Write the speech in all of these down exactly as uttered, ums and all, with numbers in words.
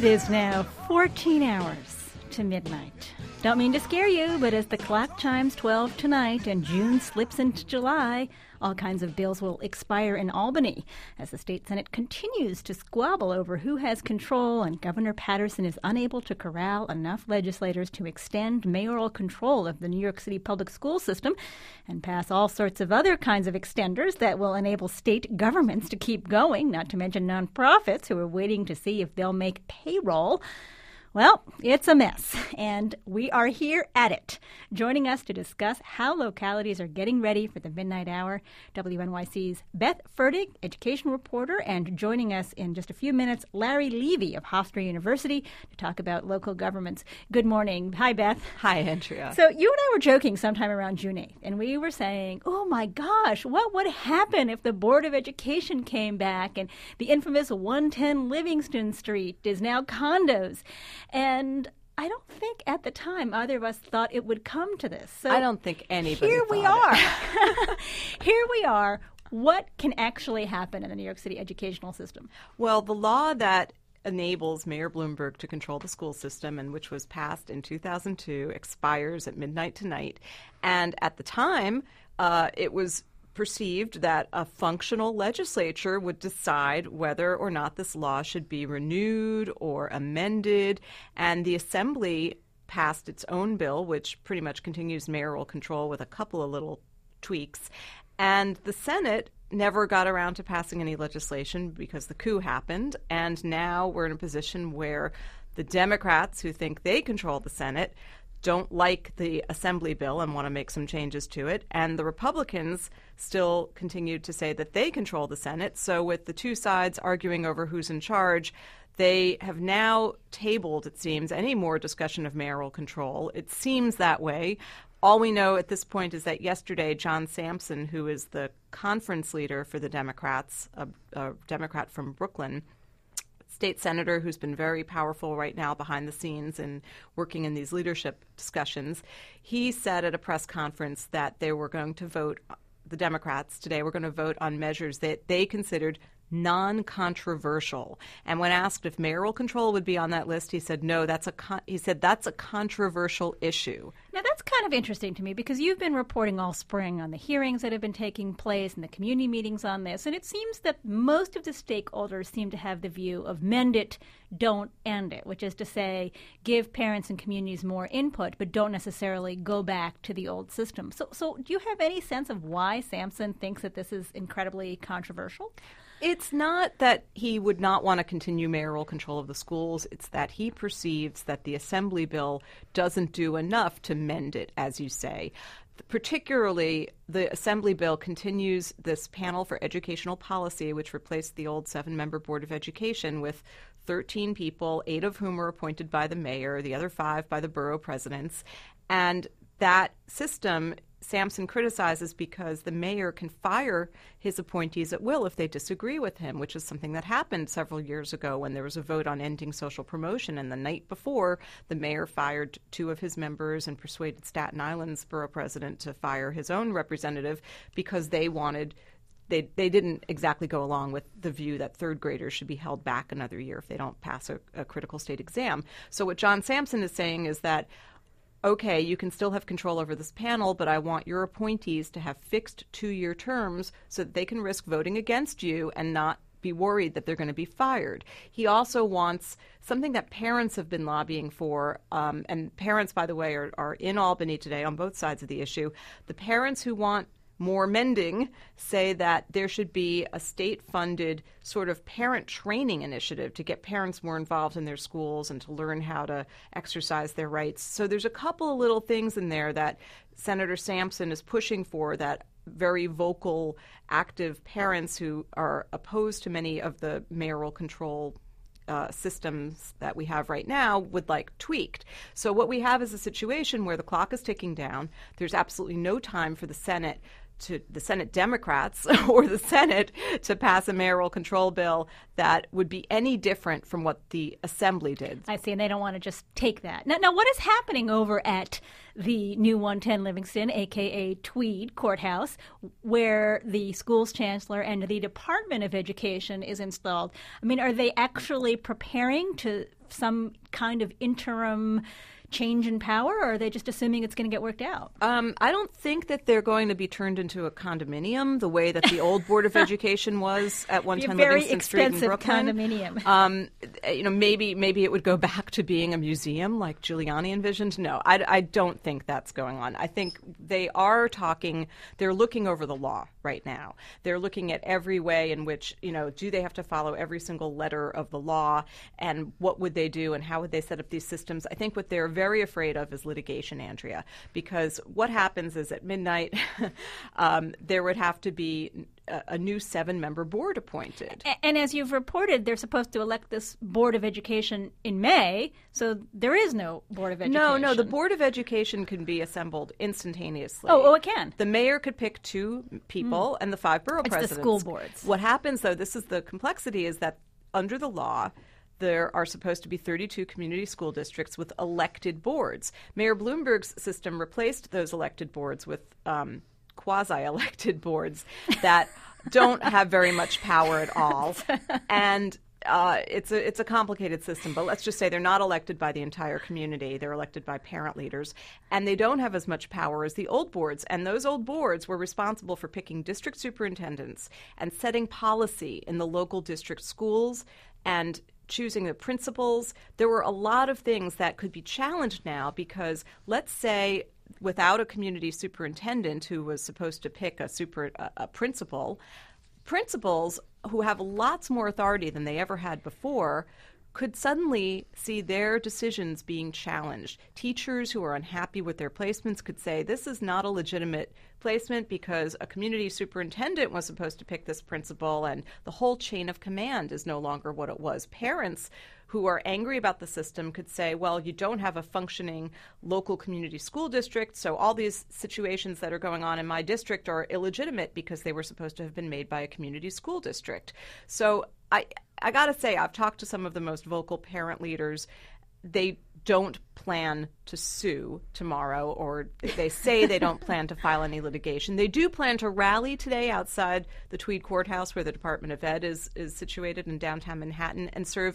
It is now fourteen hours to midnight. Don't mean to scare you, but as the clock chimes twelve tonight and June slips into July, all kinds of bills will expire in Albany as the state Senate continues to squabble over who has control, and Governor Patterson is unable to corral enough legislators to extend mayoral control of the New York City public school system and pass all sorts of other kinds of extenders that will enable state governments to keep going, not to mention nonprofits who are waiting to see if they'll make payroll. Well, it's a mess, and we are here at it. Joining us to discuss how localities are getting ready for the midnight hour, W N Y C's Beth Fertig, education reporter, and joining us in just a few minutes, Larry Levy of Hofstra University to talk about local governments. Good morning. Hi, Beth. Hi, Andrea. So you and I were joking sometime around June eighth, and we were saying, oh my gosh, what would happen if the Board of Education came back and the infamous one ten Livingston Street is now condos? And I don't think at the time either of us thought it would come to this. So I don't think anybody Here we thought are. Here we are. What can actually happen in the New York City educational system? Well, the law that enables Mayor Bloomberg to control the school system, and which was passed in two thousand two, expires at midnight tonight. And at the time, uh, it was perceived that a functional legislature would decide whether or not this law should be renewed or amended, and the Assembly passed its own bill, which pretty much continues mayoral control with a couple of little tweaks, and the Senate never got around to passing any legislation because the coup happened, and now we're in a position where the Democrats, who think they control the Senate, don't like the Assembly bill and want to make some changes to it. And the Republicans still continue to say that they control the Senate. So with the two sides arguing over who's in charge, they have now tabled, it seems, any more discussion of mayoral control. It seems that way. All we know at this point is that yesterday, John Sampson, who is the conference leader for the Democrats, a, a Democrat from Brooklyn, state senator who's been very powerful right now behind the scenes and working in these leadership discussions, he said at a press conference that they were going to vote, the Democrats today were going to vote on measures that they considered non-controversial. And when asked if mayoral control would be on that list, he said, no, that's a con- he said that's a controversial issue. Now, that's kind of interesting to me because you've been reporting all spring on the hearings that have been taking place and the community meetings on this, and it seems that most of the stakeholders seem to have the view of mend it, don't end it, which is to say give parents and communities more input, but don't necessarily go back to the old system. So, so do you have any sense of why Sampson thinks that this is incredibly controversial? It's not that he would not want to continue mayoral control of the schools. It's that he perceives that the Assembly bill doesn't do enough to mend it, as you say. Particularly, the Assembly bill continues this panel for educational policy, which replaced the old seven-member Board of Education with thirteen people, eight of whom were appointed by the mayor, the other five by the borough presidents. And that system Sampson criticizes because the mayor can fire his appointees at will if they disagree with him, which is something that happened several years ago when there was a vote on ending social promotion. And the night before, the mayor fired two of his members and persuaded Staten Island's borough president to fire his own representative because they wanted They, they didn't exactly go along with the view that third graders should be held back another year if they don't pass a, a critical state exam. So what John Sampson is saying is that, okay, you can still have control over this panel, but I want your appointees to have fixed two-year terms so that they can risk voting against you and not be worried that they're going to be fired. He also wants something that parents have been lobbying for, um, and parents, by the way, are, are in Albany today on both sides of the issue. The parents who want more mending say that there should be a state-funded sort of parent training initiative to get parents more involved in their schools and to learn how to exercise their rights. So there's a couple of little things in there that Senator Sampson is pushing for that very vocal, active parents who are opposed to many of the mayoral control Uh, systems that we have right now would like tweaked. So what we have is a situation where the clock is ticking down. There's absolutely no time for the Senate to the Senate Democrats or the Senate to pass a mayoral control bill that would be any different from what the Assembly did. I see, and they don't want to just take that. Now, now what is happening over at the new one ten Livingston, a k a. Tweed Courthouse, where the school's chancellor and the Department of Education is installed? I mean, are they actually preparing to some kind of interim change in power, or are they just assuming it's going to get worked out? Um, I don't think that they're going to be turned into a condominium the way that the old Board of Education was at one ten Livingston Street in Brooklyn. Condominium. Um, you know, maybe maybe it would go back to being a museum like Giuliani envisioned. No, I, I don't think that's going on. I think they are talking, they're looking over the law right now. They're looking at every way in which, you know, do they have to follow every single letter of the law, and what would they do, and how would they set up these systems? I think what they're very afraid of is litigation, Andrea, because what happens is at midnight um, there would have to be a, a new seven-member board appointed. And, and as you've reported, they're supposed to elect this Board of Education in May, so there is no Board of Education. No, no, the Board of Education can be assembled instantaneously. Oh, oh, it can. The mayor could pick two people mm. and the five borough it's presidents. It's the school boards. What happens, though, this is the complexity, is that under the law, there are supposed to be thirty-two community school districts with elected boards. Mayor Bloomberg's system replaced those elected boards with um, quasi-elected boards that don't have very much power at all. And uh, it's a it's a complicated system, but let's just say they're not elected by the entire community. They're elected by parent leaders, and they don't have as much power as the old boards. And those old boards were responsible for picking district superintendents and setting policy in the local district schools and choosing the principals. There were a lot of things that could be challenged now because, let's say, without a community superintendent who was supposed to pick a super a, a principal, principals who have lots more authority than they ever had before could suddenly see their decisions being challenged. Teachers who are unhappy with their placements could say, this is not a legitimate placement because a community superintendent was supposed to pick this principal, and the whole chain of command is no longer what it was. Parents who are angry about the system could say, well, you don't have a functioning local community school district, so all these situations that are going on in my district are illegitimate because they were supposed to have been made by a community school district. So I I got to say, I've talked to some of the most vocal parent leaders. They don't plan to sue tomorrow, or they say they don't plan to file any litigation. They do plan to rally today outside the Tweed Courthouse, where the Department of Ed is, is situated in downtown Manhattan, and serve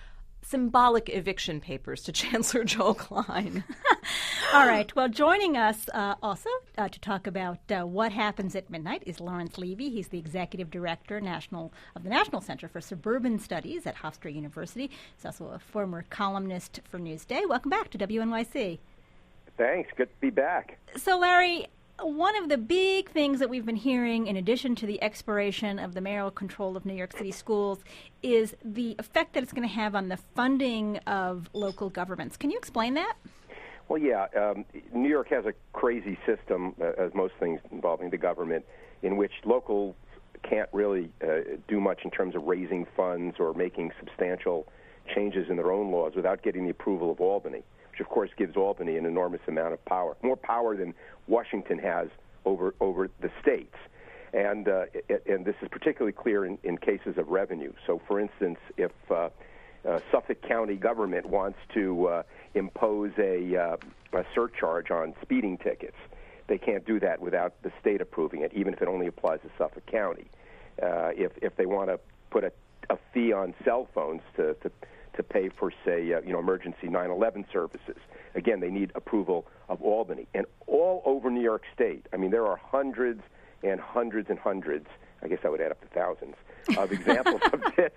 symbolic eviction papers to Chancellor Joel Klein. All right. Well, joining us uh, also uh, to talk about uh, what happens at midnight is Lawrence Levy. He's the executive director national of the National Center for Suburban Studies at Hofstra University. He's also a former columnist for Newsday. Welcome back to W N Y C. Thanks. Good to be back. So, Larry, one of the big things that we've been hearing, in addition to the expiration of the mayoral control of New York City schools, is the effect that it's going to have on the funding of local governments. Can you explain that? Well, yeah. Um, New York has a crazy system, uh, as most things involving the government, in which locals can't really uh, do much in terms of raising funds or making substantial changes in their own laws without getting the approval of Albany, which, of course, gives Albany an enormous amount of power, more power than Washington has over over the states. And uh, and this is particularly clear in, in cases of revenue. So, for instance, if uh, uh, Suffolk County government wants to uh, impose a, uh, a surcharge on speeding tickets, they can't do that without the state approving it, even if it only applies to Suffolk County. Uh, if if they want to put a, a fee on cell phones to, to to pay for, say, uh, you know, emergency nine eleven services. Again, they need approval of Albany. And all over New York State, I mean, there are hundreds and hundreds and hundreds, I guess I would add up to thousands, of examples of this.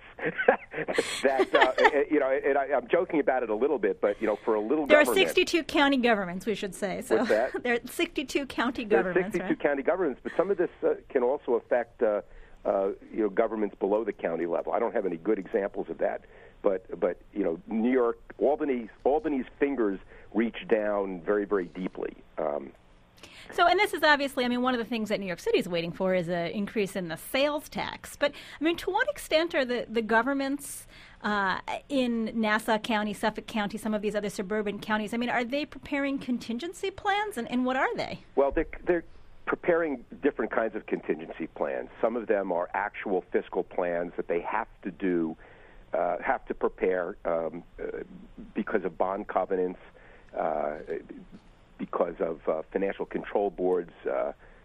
that, uh, you know, and I, I'm joking about it a little bit, but, you know, for a little there government. There are sixty-two county governments, we should say. So What's that? There are sixty-two county there governments, There are sixty-two right? county governments, but some of this uh, can also affect, uh, uh, you know, governments below the county level. I don't have any good examples of that. But, but you know, New York, Albany's, Albany's fingers reach down very, very deeply. Um, so, and this is obviously, I mean, one of the things that New York City is waiting for is an increase in the sales tax. But, I mean, to what extent are the, the governments uh, in Nassau County, Suffolk County, some of these other suburban counties, I mean, are they preparing contingency plans, and, and what are they? Well, they're, they're preparing different kinds of contingency plans. Some of them are actual fiscal plans that they have to do Uh, have to prepare um, uh, because of bond covenants, uh, because of uh, financial control boards, uh,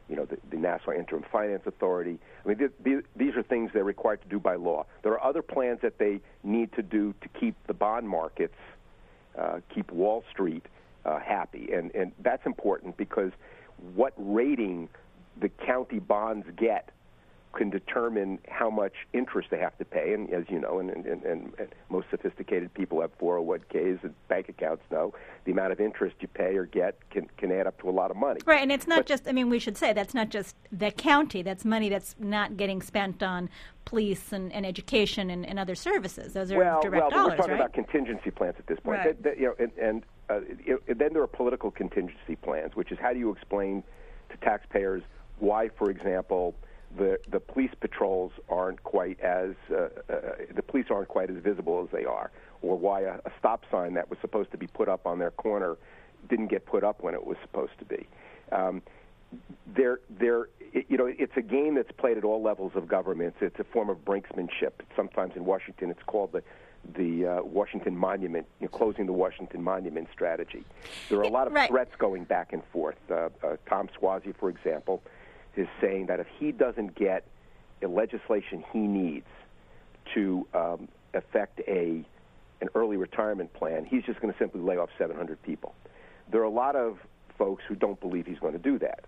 you know, the, the Nassau Interim Finance Authority. I mean, th- th- these are things they're required to do by law. There are other plans that they need to do to keep the bond markets, uh, keep Wall Street uh, happy. And, and that's important because what rating the county bonds get can determine how much interest they have to pay. And as you know, and, and, and, and most sophisticated people have four oh one k's and bank accounts know, the amount of interest you pay or get can, can add up to a lot of money. Right, and it's not but, just, I mean, we should say that's not just the county. That's money that's not getting spent on police and, and education and, and other services. Those are well, direct well, dollars, we're talking right? about contingency plans at this point. Right. That, that, you know, and and, uh, you know, then there are political contingency plans, which is how do you explain to taxpayers why, for example, the the police patrols aren't quite as uh, uh, the police aren't quite as visible as they are, or why a, a stop sign that was supposed to be put up on their corner didn't get put up when it was supposed to be. Um, they're, they're, it, you know, it's a game that's played at all levels of government. It's, it's a form of brinksmanship. Sometimes in Washington, it's called the the uh, Washington Monument, you know, closing the Washington Monument strategy. There are a lot of right. threats going back and forth. Uh, uh, Tom Suozzi, for example, is saying that if he doesn't get the legislation he needs to um, affect a an early retirement plan, he's just going to simply lay off seven hundred people. There are a lot of folks who don't believe he's going to do that.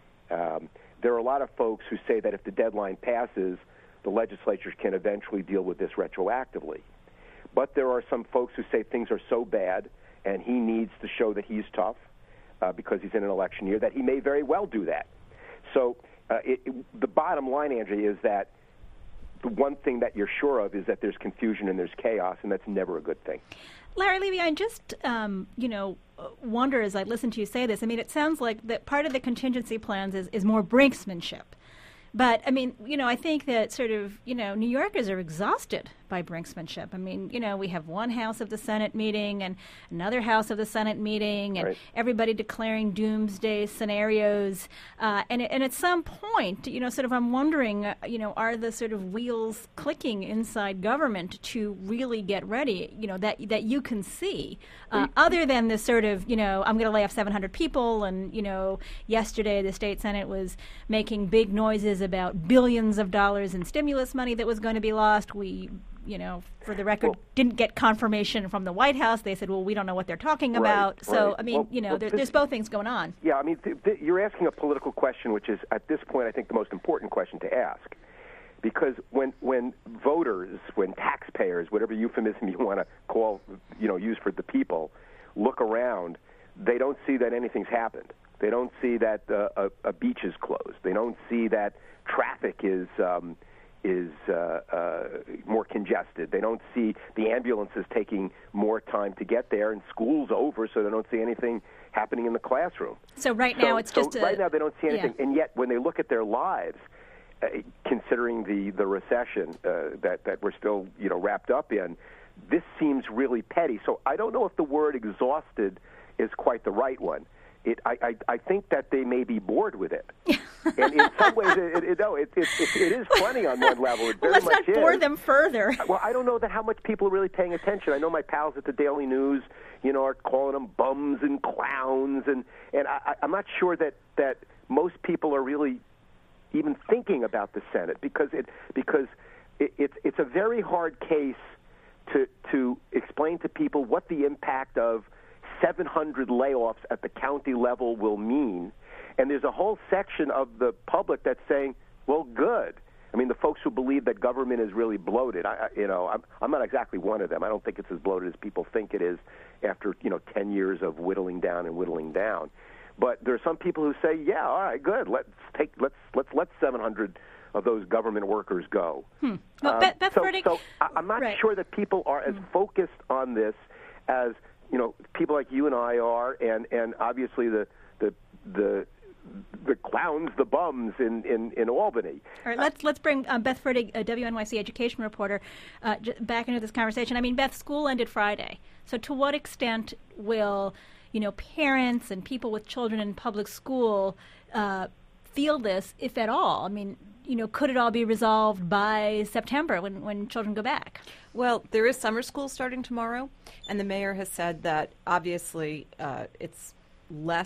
Um, there are a lot of folks who say that if the deadline passes, the legislatures can eventually deal with this retroactively. But there are some folks who say things are so bad and he needs to show that he's tough uh, because he's in an election year, that he may very well do that. So uh, it, it, the bottom line, Andrea, is that the one thing that you're sure of is that there's confusion and there's chaos, and that's never a good thing. Larry Levy, I just, um, you know, wonder as I listen to you say this, I mean, it sounds like that part of the contingency plans is, is more brinksmanship. But, I mean, you know, I think that sort of, you know, New Yorkers are exhausted by brinksmanship. I mean, you know, we have one House of the Senate meeting and another House of the Senate meeting and right. everybody declaring doomsday scenarios. Uh, and, and at some point, you know, sort of I'm wondering, uh, you know, are the sort of wheels clicking inside government to really get ready, you know, that that you can see, uh, other than this sort of, you know, I'm going to lay off seven hundred people. And, you know, yesterday the state Senate was making big noises about billions of dollars in stimulus money that was going to be lost. We, you know, for the record, well, didn't get confirmation from the White House. They said, well, we don't know what they're talking about. Right, so, right. I mean, well, you know, well, there, this, there's both things going on. Yeah, I mean, th- th- you're asking a political question, which is, at this point, I think the most important question to ask. Because when when voters, when taxpayers, whatever euphemism you want to call, you know, use for the people, look around, they don't see that anything's happened. They don't see that uh, a, a beach is closed. They don't see that traffic is um, is uh, uh, more congested. They don't see the ambulances taking more time to get there, and school's over, so they don't see anything happening in the classroom. So right so, now it's so just a, right now they don't see anything, yeah. and yet when they look at their lives, uh, considering the the recession uh, that that we're still you know wrapped up in, this seems really petty. So I don't know if the word exhausted is quite the right one. It, I, I, I think that they may be bored with it. And in some ways, it, it, no, it, it, it, it is funny on one level. It very well, let's much not bore is. them further. Well, I don't know that how much people are really paying attention. I know my pals at the Daily News, you know, are calling them bums and clowns, and, and I, I'm not sure that, that most people are really even thinking about the Senate because it because it, it's it's a very hard case to to explain to people what the impact of seven hundred layoffs at the county level will mean. And there's a whole section of the public that's saying, well, good. I mean, the folks who believe that government is really bloated, I, you know, I'm, I'm not exactly one of them. I don't think it's as bloated as people think it is after, you know, ten years of whittling down and whittling down. But there are some people who say, yeah, all right, good. Let's take, let's, let's let seven hundred of those government workers go. Hmm. Well, um, Beth, Beth so, Fertig, so I'm not right. sure that people are as hmm. focused on this as, you know, people like you and I are, and, and obviously the the the the clowns, the bums in, in, in Albany. All right, let's let's bring um, Beth Fertig, a W N Y C education reporter, uh, j- back into this conversation. I mean, Beth, school ended Friday, so to what extent will you know parents and people with children in public school uh, feel this, if at all? I mean, you know, could it all be resolved by September when, when children go back? Well, there is summer school starting tomorrow, and the mayor has said that obviously uh, it's less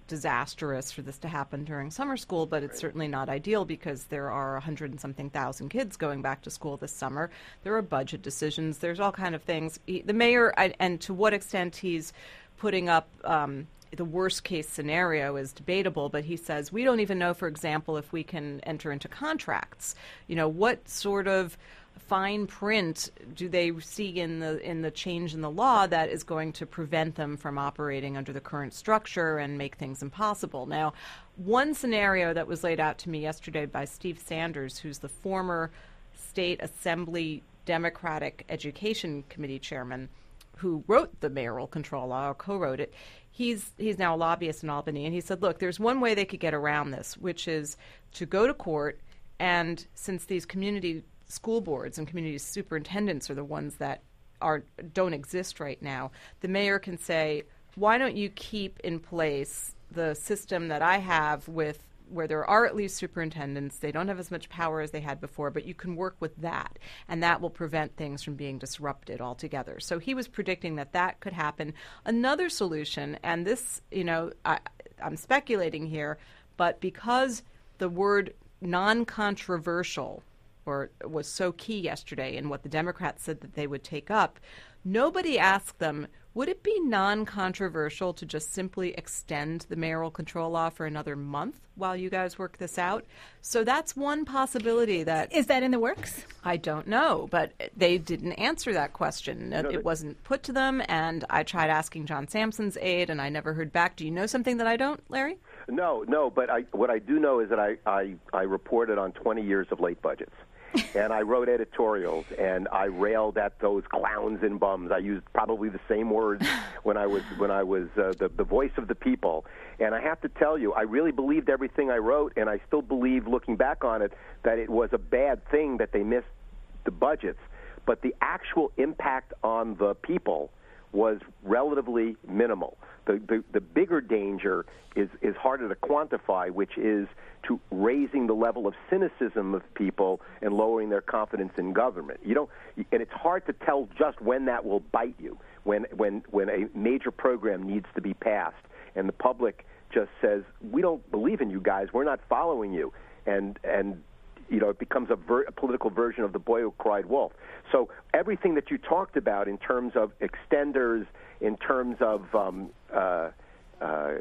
disastrous for this to happen during summer school, but it's Right. certainly not ideal because there are a hundred and something thousand kids going back to school this summer. There are budget decisions. There's all kind of things. He, the mayor, I, and to what extent he's putting up um, the worst case scenario is debatable, but he says we don't even know, for example, if we can enter into contracts. You know, what sort of fine print do they see in the in the change in the law that is going to prevent them from operating under the current structure and make things impossible? Now, one scenario that was laid out to me yesterday by Steve Sanders, who's the former State Assembly Democratic Education Committee chairman, who wrote the mayoral control law, or co-wrote it, he's he's now a lobbyist in Albany, and he said, look, there's one way they could get around this, which is to go to court, and since these community school boards and community superintendents are the ones that are don't exist right now, the mayor can say, why don't you keep in place the system that I have with where there are at least superintendents. They don't have as much power as they had before, but you can work with that, and that will prevent things from being disrupted altogether. So he was predicting that that could happen. Another solution, and this, you know, I, I'm speculating here, but because the word non-controversial or was so key yesterday in what the Democrats said that they would take up, nobody asked them, would it be non-controversial to just simply extend the mayoral control law for another month while you guys work this out? So that's one possibility. That Is that in the works? I don't know, but they didn't answer that question. No, it they- wasn't put to them, and I tried asking John Sampson's aide, and I never heard back. Do you know something that I don't, Larry? No, no, but I, what I do know is that I, I, I reported on twenty years of late budgets. And I wrote editorials, and I railed at those clowns and bums. I used probably the same words when I was when I was uh, the the voice of the people. And I have to tell you, I really believed everything I wrote, and I still believe, looking back on it, that it was a bad thing that they missed the budgets. But the actual impact on the people was relatively minimal. The, the, the bigger danger is, is harder to quantify, which is to raising the level of cynicism of people and lowering their confidence in government. You know, and it's hard to tell just when that will bite you, when, when, when a major program needs to be passed and the public just says, we don't believe in you guys, we're not following you. And, and you know, it becomes a, ver- a political version of the boy who cried wolf. So everything that you talked about in terms of extenders, in terms of um, uh, uh,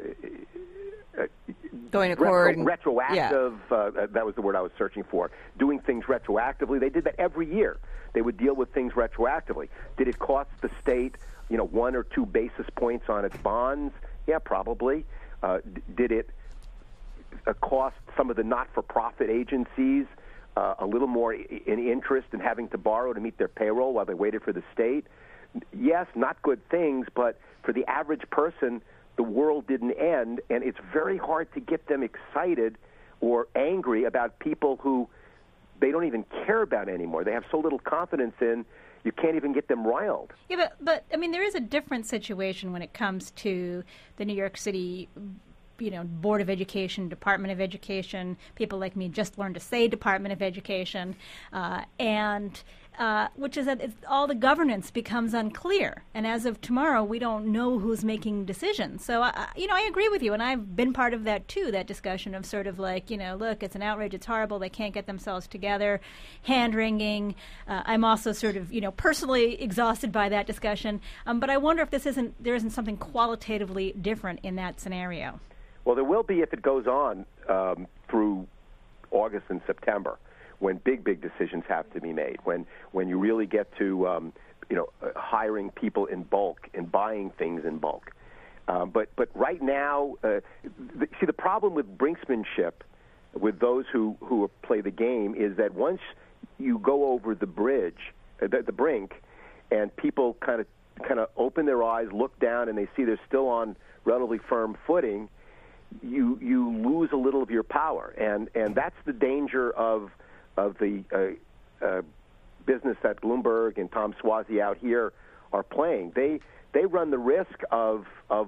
Going to court. retro- retroactive, Yeah. uh, that was the word I was searching for, doing things retroactively. They did that every year. They would deal with things retroactively. Did it cost the state, you know, one or two basis points on its bonds? Yeah, probably. Uh, d- did it uh, cost some of the not-for-profit agencies uh, a little more I- in interest in having to borrow to meet their payroll while they waited for the state? Yes, not good things, but for the average person, the world didn't end, and it's very hard to get them excited or angry about people who they don't even care about anymore. They have so little confidence in, you can't even get them riled. Yeah, but, but I mean, there is a different situation when it comes to the New York City, you know, Board of Education, Department of Education. People like me just learned to say Department of Education, uh, and uh, which is that it's, all the governance becomes unclear. And as of tomorrow, we don't know who's making decisions. So, I, you know, I agree with you, and I've been part of that too. That discussion of sort of like, you know, look, it's an outrage, it's horrible, they can't get themselves together, hand wringing. Uh, I'm also sort of, you know, personally exhausted by that discussion. Um, but I wonder if this isn't there isn't something qualitatively different in that scenario. Well, there will be if it goes on um, through August and September, when big, big decisions have to be made, when when you really get to, um, you know, uh, hiring people in bulk and buying things in bulk. Um, but but right now, uh, the, see, the problem with brinksmanship, with those who, who play the game, is that once you go over the bridge, uh, the, the brink, and people kind of kind of open their eyes, look down, and they see they're still on relatively firm footing, you you lose a little of your power, and and that's the danger of of the uh, uh, business that Bloomberg and Tom Suozzi out here are playing. They they run the risk of of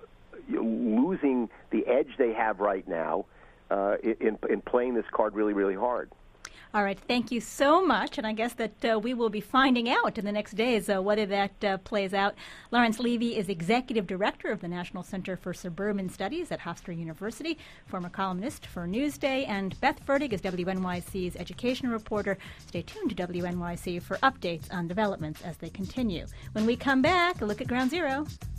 losing the edge they have right now uh, in in playing this card really really hard. All right, thank you so much, and I guess that uh, we will be finding out in the next days uh, whether that uh, plays out. Lawrence Levy is Executive Director of the National Center for Suburban Studies at Hofstra University, former columnist for Newsday, and Beth Fertig is W N Y C's education reporter. Stay tuned to W N Y C for updates on developments as they continue. When we come back, a look at Ground Zero.